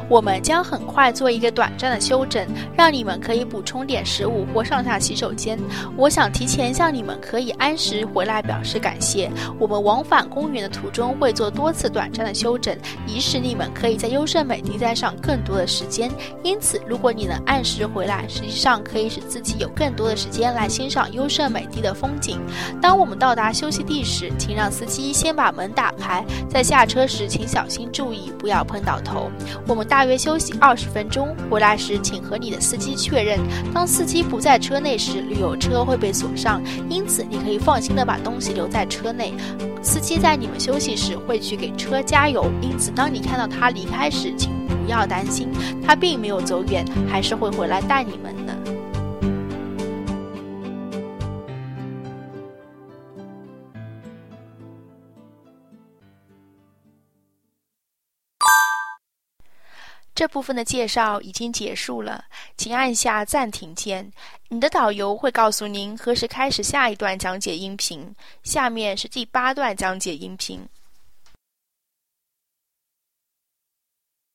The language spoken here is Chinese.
我们将很快做一个短暂的休整，让你们可以补充点食物或上下洗手间。我想提前向你们可以按时回来表示感谢。我们往返公园的途中会做多次短暂的休整，以使你们可以在优胜美地待上更多的时间。因此，如果你能按时回来，实际上可以使自己有更多的时间来欣赏优胜美地的风景。当我们到达休息地时，请让司机先把门打开，在下车时请小心注意，不要碰到头。我们大约休息20分钟，回来时请和你的司机确认。当司机不在车内时，旅游车会被锁上，因此你可以放心地把东西留在车内。司机在你们休息时会去给车加油，因此当你看到他离开时，请不要担心，他并没有走远，还是会回来带你们的。这部分的介绍已经结束了，请按下暂停键。你的导游会告诉您何时开始下一段讲解音频。下面是第8段讲解音频。